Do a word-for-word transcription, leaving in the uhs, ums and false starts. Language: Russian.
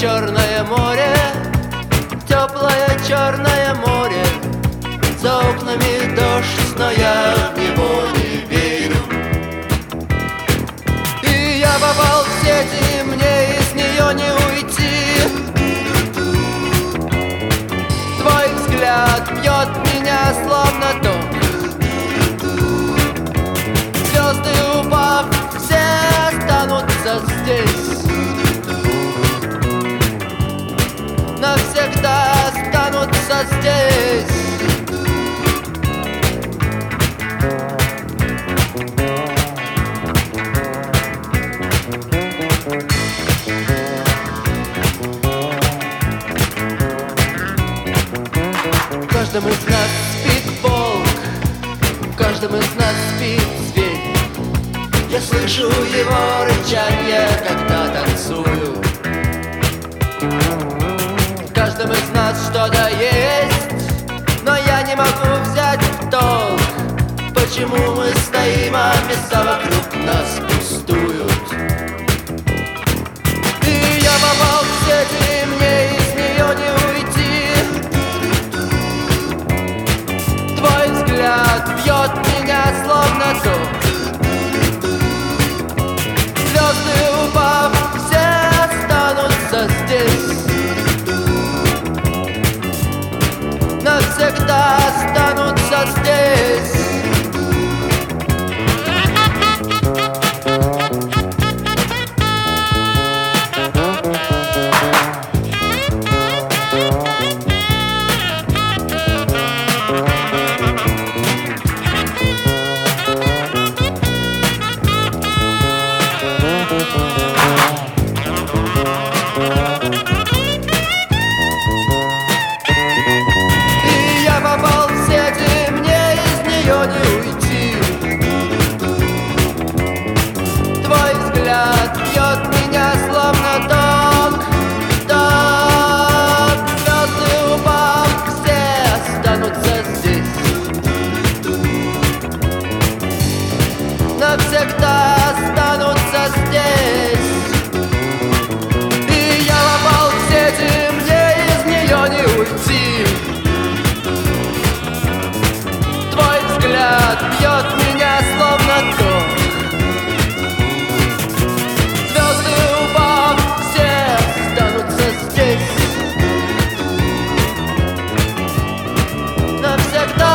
черное море, теплое черное море. За окнами дождь, но я в него не верю. И я попал в сеть, и мне из нее не уйти. Твой взгляд бьет меня словно ток. Звезды упав, все останутся здесь. Навсегда останутся здесь. В каждом из нас спит волк, в каждом из нас спит зверь. Я слышу его рычание, когда танцую. В каждом из нас что-то есть, но я не могу взять в толк, почему мы стоим, а места вокруг нас пустуют. И я попал в сеть, и мне из нее не уйти. Твой взгляд бьет меня словно ток. Звезды упав, все останутся здесь. Навсегда останутся здесь. Навсегда останутся здесь. И я попал в сеть, и мне из нее не уйти. Твой взгляд бьет меня словно ток. Звезды упав, все останутся здесь. Навсегда